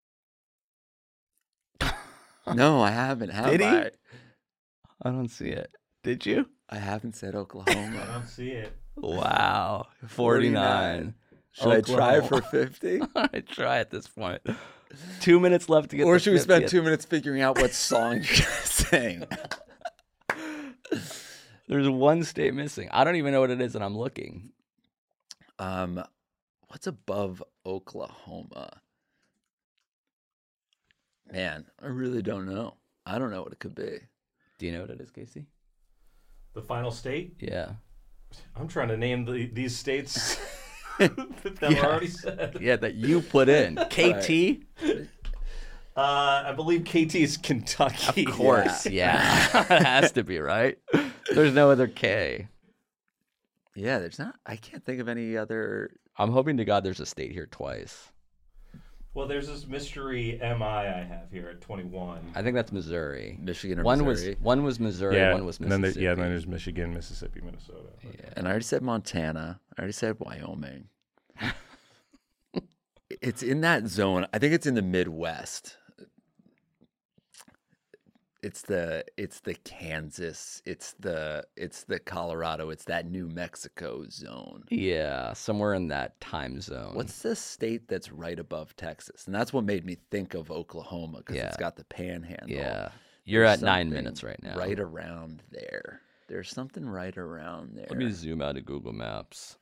No, I haven't. Have Did he? I? I don't see it. Did you? I haven't said I Oklahoma. don't see it. Wow. forty-nine. Should I try for Oklahoma. fifty? I try at this point. Two minutes left to get Or the should we spend fiftieth. two minutes figuring out what song you're gonna sing? There's one state missing. I don't even know what it is, and I'm looking. Um, what's above Oklahoma? Man, I really don't know. I don't know what it could be. Do you know what it is, Casey? The final state? Yeah. I'm trying to name the, these states that were Yeah. already said. Yeah, that you put in. K T? Uh, I believe K T is Kentucky. Of course, yeah. It has to be, right? There's no other K. Yeah, there's not. I can't think of any other. I'm hoping to God there's a state here twice. Well, there's this mystery M I I have here at twenty-one. I think that's Missouri. Michigan or one Missouri. was one was Missouri, yeah, one was and then Mississippi. there, yeah, then there's Michigan, Mississippi, Minnesota. Yeah. And I already said Montana. I already said Wyoming. It's in that zone. I think it's in the Midwest. It's the it's the Kansas. It's the it's the Colorado. It's that New Mexico zone. Yeah, somewhere in that time zone. What's the state that's right above Texas? And that's what made me think of Oklahoma because Yeah. it's got the panhandle. Yeah. You're There's at nine something minutes right now. Right around there. There's something right around there. Let me zoom out of Google Maps.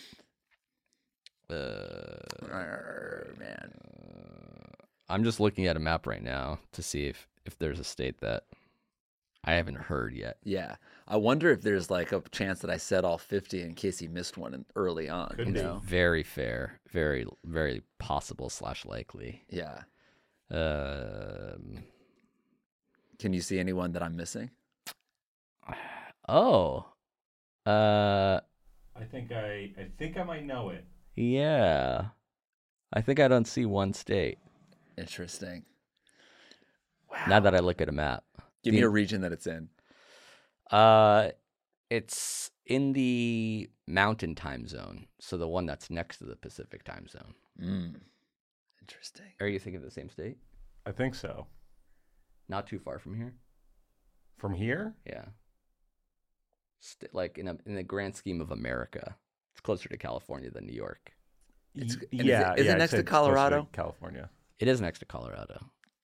Uh, Arr, man. I'm just looking at a map right now to see if, if there's a state that I haven't heard yet. Yeah. I wonder if there's like a chance that I said all fifty in case he missed one in- early on. Could you be. know? Very fair, very very possible slash likely. Yeah. Um, Can you see anyone that I'm missing? oh, uh, I think I I think I might know it. yeah. I think I don't see one state Interesting. now that I look at a map. Give The- me a region that it's in. Uh, it's in the Mountain Time Zone, so the one that's next to the Pacific Time Zone. Mm. Interesting. Are you thinking of the same state? I think so. Not too far from here. From here? Yeah. St- like in a in the grand scheme of America, it's closer to California than New York. It's- Y- and is it- yeah, is it yeah, I'd next to say it's closer Colorado? California. It is next to Colorado.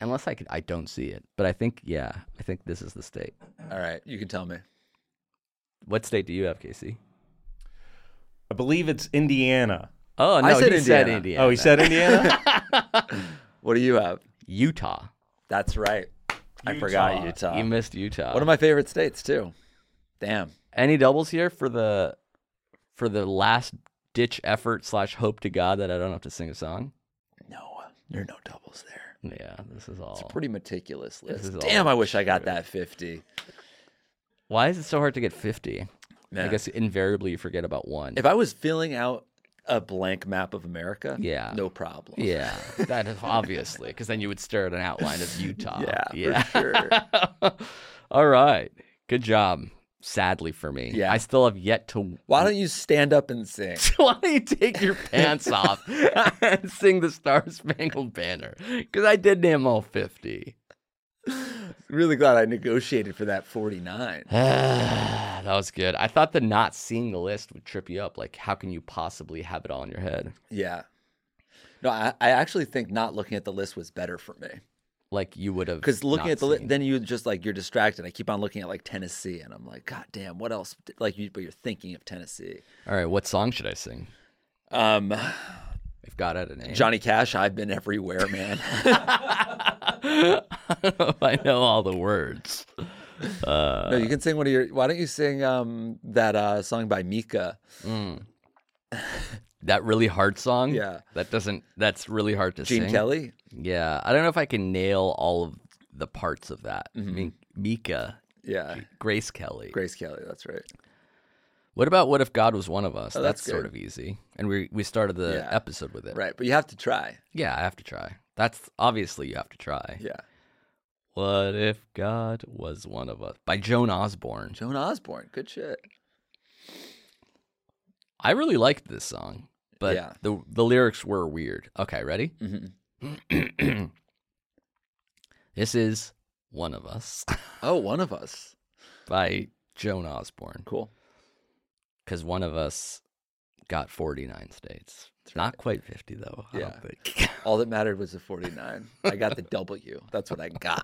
Unless I could, I don't see it. But I think, yeah, I think this is the state. All right, you can tell me. What state do you have, Casey? I believe it's Indiana. Oh, no, I said he Indiana. said Indiana. Oh, he said Indiana? What do you have? Utah. That's right. I forgot Utah. You missed Utah. One of my favorite states too. Damn. Any doubles here for the for the last ditch effort slash hope to God that I don't have to sing a song? No, there are no doubles there. Yeah, this is all. It's a pretty meticulous This list. is Damn, all I wish I got true. that fifty. Why is it so hard to get fifty? Man. I guess invariably you forget about one. If I was filling out a blank map of America, Yeah. no problem. Yeah, that is obviously, because then you would stare at an outline of Utah. Yeah, for sure. All right. Good job. Sadly for me. Yeah. I still have yet to. Why don't you stand up and sing? Why don't you take your pants off and sing the Star Spangled Banner? Because I did name all fifty. Really glad I negotiated for that forty-nine. That was good. I thought the not seeing the list would trip you up. Like, how can you possibly have it all in your head? Yeah. No, I, I actually think not looking at the list was better for me. Like, you would have. Because looking not at the list, seen. then you just like, you're distracted. I keep on looking at like Tennessee and I'm like, God damn, what else? Like, you, but you're thinking of Tennessee. All right, what song should I sing? Um, If God had a name. Johnny Cash, I've been everywhere, man. I don't know if I know all the words. Uh, No, you can sing one of your. Why don't you sing um that uh song by Mika? mm. That really hard song? Yeah. That doesn't, that's really hard to Gene sing. Kelly? Yeah. I don't know if I can nail all of the parts of that. Mm-hmm. I mean, Mika, Yeah. Grace Kelly. Grace Kelly, that's right. What about What If God Was One of Us? Oh, that's that's sort good. of easy. And we we started the Yeah. episode with it. Right, but you have to try. Yeah, I have to try. That's obviously you have to try. Yeah. What If God Was One of Us? By Joan Osborne. Joan Osborne, good shit. I really liked this song, but Yeah. the the lyrics were weird. Okay, ready? Mm-hmm. This is One of Us Oh, One of Us. by Joan Osborne. Cool. Because One of Us got forty-nine states. Not quite fifty, though. I Yeah. don't think. All that mattered was the forty-nine. I got the W. That's what I got.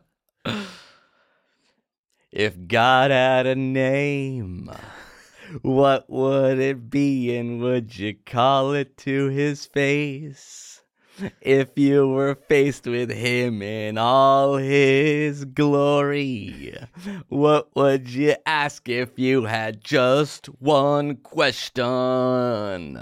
If God had a name, what would it be, and would you call it to his face? If you were faced with him in all his glory, what would you ask if you had just one question?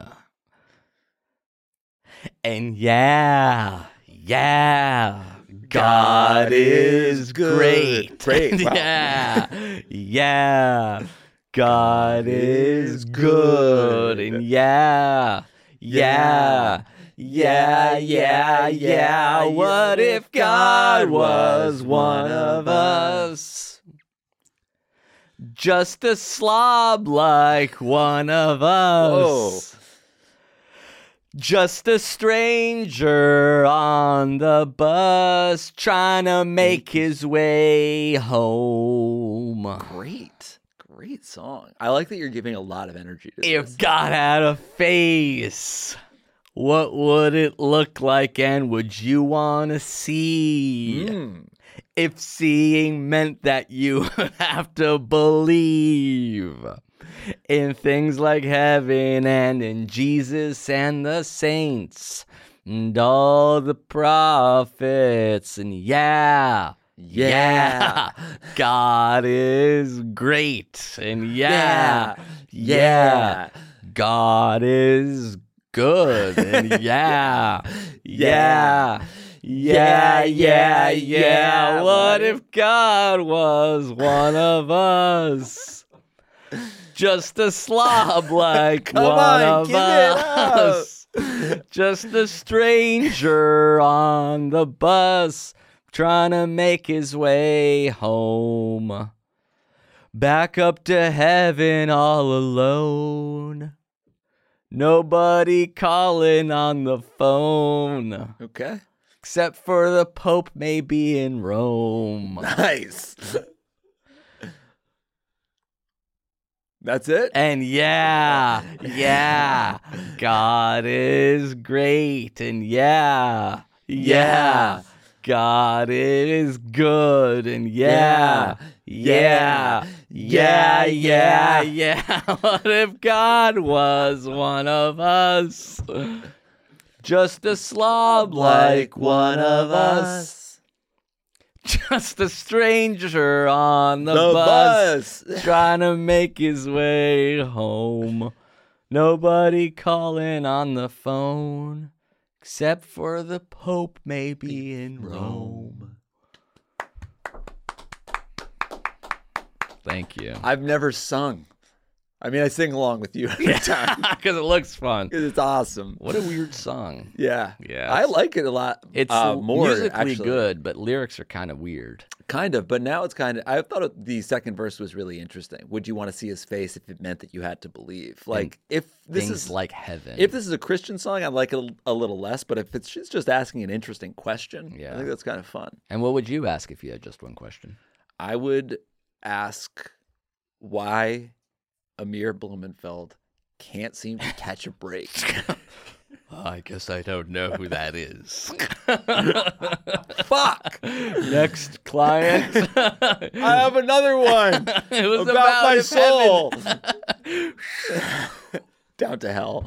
And yeah, yeah, God is great. Great, wow. Yeah, yeah, God is good. And yeah, yeah, yeah, yeah, yeah. What if God was one of us? Just a slob like one of us. Whoa. Just a stranger on the bus trying to make his way home. Great. Great song. I like that you're giving a lot of energy to If this. God had a face, what would it look like, and would you want to see? Mm. If seeing meant that you would have to believe in things like heaven and in Jesus and the saints and all the prophets, and yeah, yeah, God is great, and yeah, yeah, God is good, and yeah, yeah, yeah, yeah, yeah. What if God was one of us? Just a slob like Come one on, of give it up. us. Just a stranger on the bus trying to make his way home. Back up to heaven all alone. Nobody calling on the phone. Okay. Except for the Pope maybe in Rome. Nice. That's it? And yeah, yeah, God is great. And yeah, yeah, God is good, and yeah, yeah, yeah, yeah, yeah. What if God was one of us? Just a slob like one of us. Just a stranger on the, The bus, bus. trying to make his way home. Nobody calling on the phone. Except for the Pope, maybe in Rome. Thank you. I've never sung. I mean, I sing along with you every time Because it looks fun. because it's awesome. What a weird song. Yeah, Yeah, I it's- like it a lot. It's uh, more musically actually. good, but lyrics are kind of weird. Kind of, but now it's kind of. I thought it- the second verse was really interesting. Would you want to see his face if it meant that you had to believe? Like, if this Things is like heaven. if this is a Christian song, I like it a, a little less. But if it's just, just asking an interesting question, Yeah. I think that's kind of fun. And what would you ask if you had just one question? I would ask why Amir Blumenfeld can't seem to catch a break. I guess I don't know who that is. Fuck! Next client. I have another one It was about, about my if soul. Down to hell.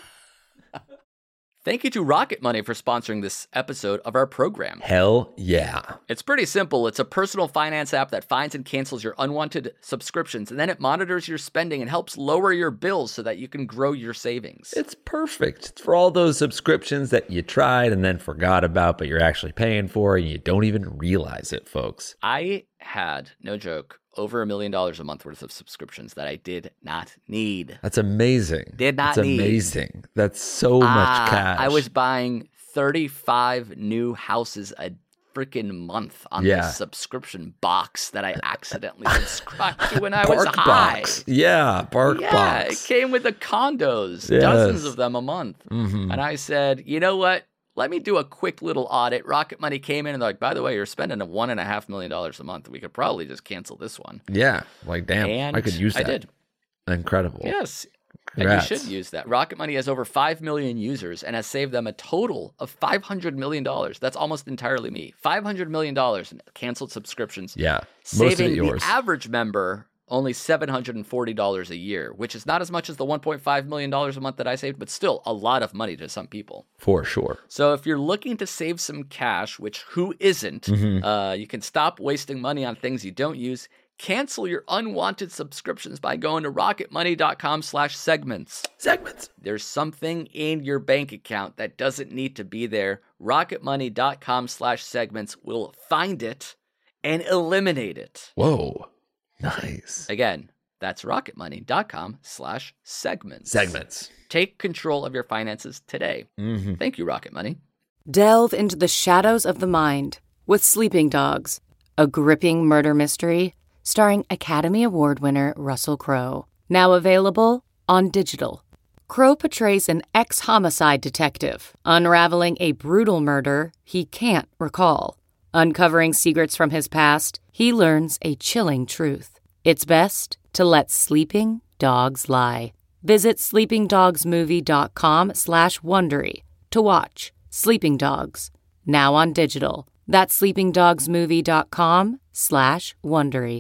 Thank you to Rocket Money for sponsoring this episode of our program. Hell yeah. It's pretty simple. It's a personal finance app that finds and cancels your unwanted subscriptions, and then it monitors your spending and helps lower your bills so that you can grow your savings. It's perfect. It's for all those subscriptions that you tried and then forgot about, but you're actually paying for and you don't even realize it, folks. I had, no joke, over a million dollars a month worth of subscriptions that I did not need. That's amazing. Did not That's need. amazing. That's so much Ah, cash. I was buying thirty-five new houses a freaking month on Yeah. this subscription box that I accidentally subscribed to when I Bark was high. Box. Yeah, Bark Yeah, Box. it came with the condos, Yes. dozens of them a month. Mhm. And I said, you know what? Let me do a quick little audit. Rocket Money came in and they're like, by the way, you're spending a one and a half million dollars a month. We could probably just cancel this one. Yeah, like damn, And I could use that. I did. Incredible. Yes. Congrats. And you should use that. Rocket Money has over five million users and has saved them a total of five hundred million dollars. That's almost entirely me. five hundred million dollars in canceled subscriptions. Yeah, most of it Saving yours. the average member only seven hundred forty dollars a year, which is not as much as the one point five million dollars a month that I saved, but still a lot of money to some people. For sure. So if you're looking to save some cash, which who isn't, Mhm. uh, you can stop wasting money on things you don't use. Cancel your unwanted subscriptions by going to rocketmoney.com slash segments. Segments. There's something in your bank account that doesn't need to be there. rocketmoney.com slash segments will find it and eliminate it. Whoa. Nice. Again, that's rocketmoney.com slash segments. Segments. Take control of your finances today. Mm-hmm. Thank you, Rocket Money. Delve into the shadows of the mind with Sleeping Dogs, a gripping murder mystery starring Academy Award winner Russell Crowe. Now available on digital. Crowe portrays an ex-homicide detective unraveling a brutal murder he can't recall. Uncovering secrets from his past, he learns a chilling truth. It's best to let sleeping dogs lie. Visit sleepingdogsmovie.com slash Wondery to watch Sleeping Dogs, now on digital. That's sleepingdogsmovie.com slash Wondery.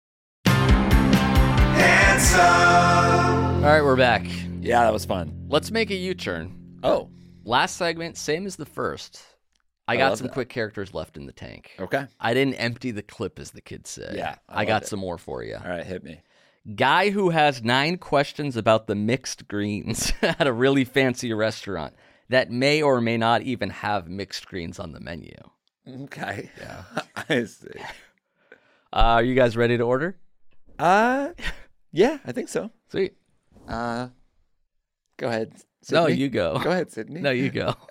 All right, we're back. Yeah, that was fun. Let's make a U-turn. Oh. Last segment, same as the first. I I got love some that. quick characters left in the tank. Okay. I didn't empty the clip, as the kids say. Yeah, I I, got loved it. some more for you. All right, hit me. Guy who has nine questions about the mixed greens at a really fancy restaurant that may or may not even have mixed greens on the menu. Okay. Yeah. I see. Uh, are you guys ready to order? Uh, yeah, I think so. Sweet. Uh, go ahead. No, Sydney. you go. Go ahead, Sydney. No, you go.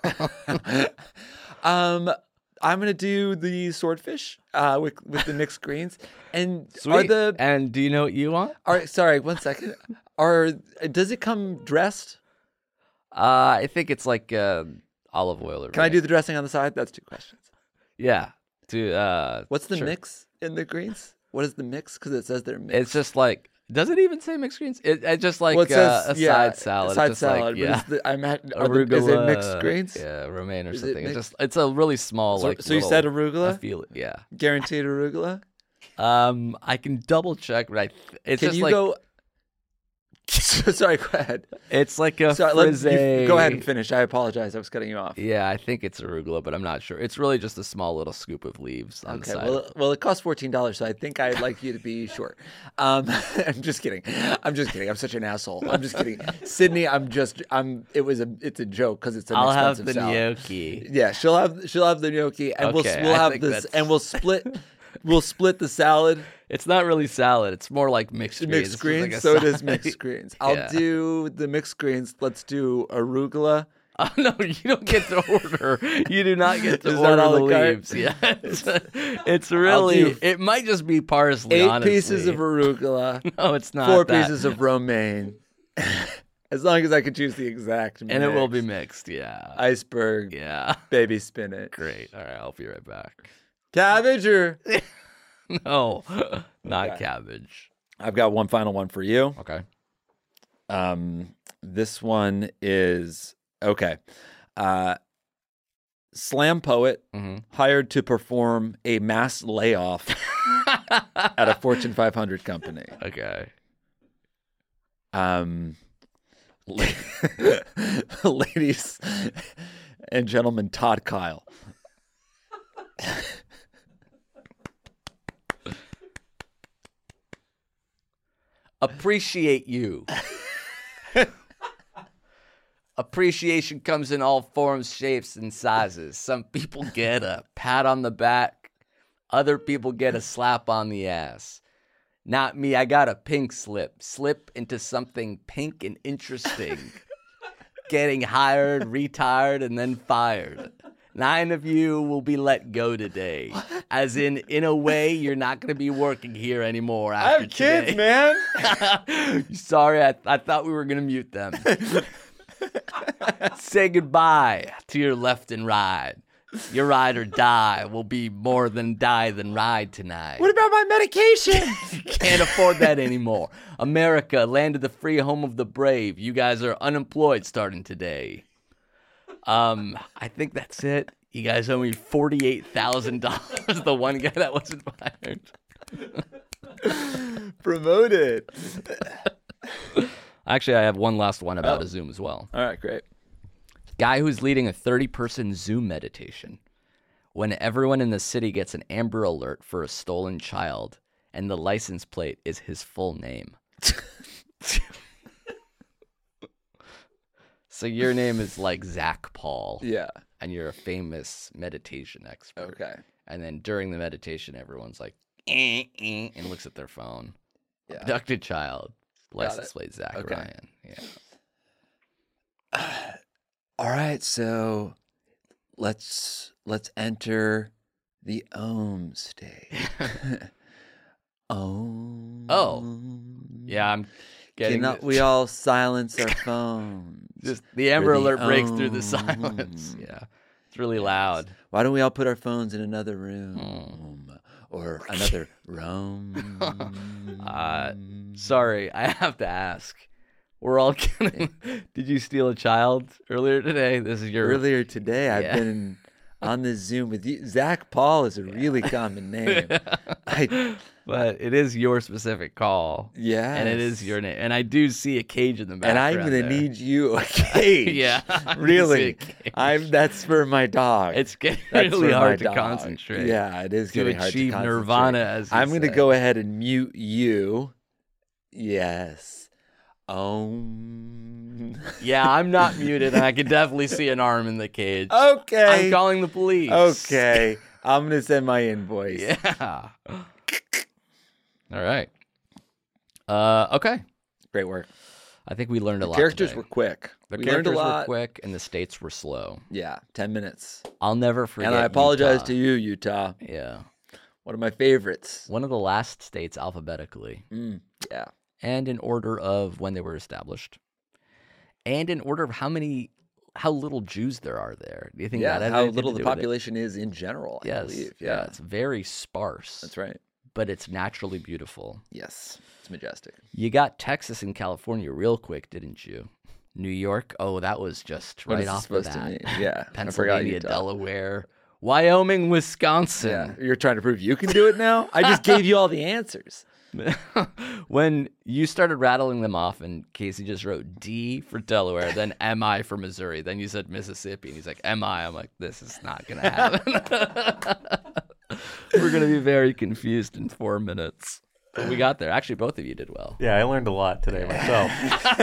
um, I'm gonna do the swordfish uh, with with the mixed greens. And Sweet. are the And do you know what you want? are sorry, one second. Are does it come dressed? Uh, I think it's like uh, olive oil. Or Can I do the dressing on the side? That's two questions. Yeah. To uh, What's the sure. mix in the greens? What is the mix? Because it says they're mixed. It's just like Does it even say mixed greens? It, it's just like Well, it uh, says, a yeah, side salad. a side it's just salad. Like, yeah. But is the, I'm at, are the, is it mixed Arugula, greens? Yeah, romaine or Is it something. It's mixed- just it's a really small So, like. so you little- said arugula? I feel it. Yeah. Guaranteed arugula? Um, I can double check, but I. th- It's Can just you like go? Sorry, go ahead. it's like a Sorry, let's, you, frisee. go ahead and finish. I apologize. I was cutting you off. Yeah, I think it's arugula, but I'm not sure. It's really just a small little scoop of leaves on Okay, the side. well, well, it costs fourteen dollars, so I think I'd like you to be sure. Um, I'm just kidding. I'm just kidding. I'm such an asshole. I'm just kidding, Sydney. I'm just. I'm. It was a. It's a joke because it's an I'll have expensive the salad. gnocchi. Yeah, she'll have. She'll have the gnocchi, and we'll Okay, we'll I have think this, that's- and we'll split. We'll split the salad. It's not really salad. It's more like mixed greens. Mixed It's greens, like a so it is side. mixed greens. I'll Yeah. do the mixed greens. Let's do arugula. Oh no, you don't get to order. You do not get to Is that order a the la carte? leaves. Yeah, it's, it's really. do It might just be parsley. Eight honestly. pieces of arugula. No, it's not. Four that. pieces of romaine. As long as I can choose the exact mix. and it will be mixed. Yeah. Iceberg, Yeah. baby spinach. Great. All right, I'll be right back. Cabbage or... No, not Okay. cabbage. I've got one final one for you. Okay. Um, this one is... Okay. Uh, slam poet Mm-hmm. hired to perform a mass layoff at a Fortune five hundred company. Okay. Um, la- ladies and gentlemen, Todd Kyle. Appreciate you. Appreciation comes in all forms, shapes, and sizes. Some people get a pat on the back. Other people get a slap on the ass. Not me. I got a pink slip. Slip into something pink and interesting. Getting hired, retired, and then fired. Nine of you will be let go today. As in, in a way, you're not going to be working here anymore after I have kids, today. man. Sorry, I, I thought we were going to mute them. Say goodbye to your left and right. Your ride or die will be more than die than ride tonight. What about my medication? Can't afford that anymore. America, land of the free, home of the brave. You guys are unemployed starting today. Um, I think that's it. You guys owe me forty-eight thousand dollars. The one guy that wasn't fired. Promote it. Actually, I have one last one about a Zoom as well. All right, great. Guy who's leading a thirty-person Zoom meditation when everyone in the city gets an Amber Alert for a stolen child, and the license plate is his full name. So your name is like Zach Paul. Yeah. And you're a famous meditation expert. Okay. And then during the meditation, everyone's like, eh, eh, and looks at their phone. Yeah. Abducted child. Got License it. plate Zach Okay. Ryan. Yeah. All right, so let's let's enter the Om state. Om. Oh. Yeah, I'm getting Cannot it. we all silence our phones? Just the Amber for the Alert breaks through the Om. silence. Yeah. It's really loud. Why don't we all put our phones in another room Hmm. or another room? Uh, sorry, I have to ask. We're all kidding. Did you steal a child earlier today? This is your Earlier today, I've Yeah. been on this Zoom with you. Zach Paul is a really common name. I, But it is your specific call. Yes. And it is your name. And I do see a cage in the and background. I'm gonna there. need you a cage. Yeah, I do really. see a cage. I'm. That's for my dog. It's getting That's really for hard my to dog. concentrate. Yeah, it is To getting hard to achieve concentrate. nirvana, as you I'm gonna say. go ahead and mute you. Yes. Um. Yeah, I'm not muted, and I can definitely see an arm in the cage. Okay. I'm calling the police. Okay. I'm gonna send my invoice. Yeah. All right. Uh, okay. Great work. I think we learned a The lot. characters today. were quick. The we learned characters a lot. were quick, and the states were slow. Yeah, ten minutes. I'll never forget. And I apologize Utah. to you, Utah. Yeah. One of my favorites. One of the last states alphabetically, Mm, yeah. and in order of when they were established, and in order of how many, how little Jews there are there. Do you think Yeah, that has how anything little to the do with it? population is in general, I Yes. believe. Yeah. Yeah. It's very sparse. That's right. but it's naturally beautiful. Yes, it's majestic. You got Texas and California real quick, didn't you? New York, oh, that was just What right is it off the supposed to bat. mean? Yeah, I forgot Pennsylvania, Utah. Delaware, Wyoming, Wisconsin. Yeah, you're trying to prove you can do it now? I just gave you all the answers. When you started rattling them off and Casey just wrote D for Delaware, then M I for Missouri, then you said Mississippi, and he's like, M I. I'm like, this is not going to happen. We're going to be very confused in four minutes. But we got there. Actually, both of you did well. Yeah, I learned a lot today myself.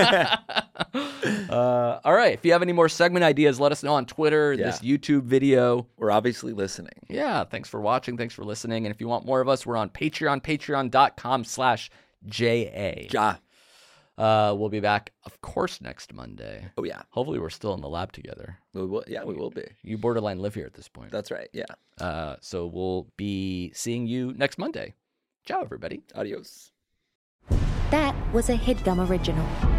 uh, all right. If you have any more segment ideas, let us know on Twitter, Yeah. this YouTube video. We're obviously listening. Yeah, thanks for watching. Thanks for listening. And if you want more of us, we're on Patreon, patreon.com slash J A. Ja. Uh, we'll be back, of course, next Monday. Oh, yeah. Hopefully we're still in the lab together. We will, yeah, we will be. You borderline live here at this point. That's right, yeah. Uh, so we'll be seeing you next Monday. Ciao, everybody. Adios. That was a HeadGum original.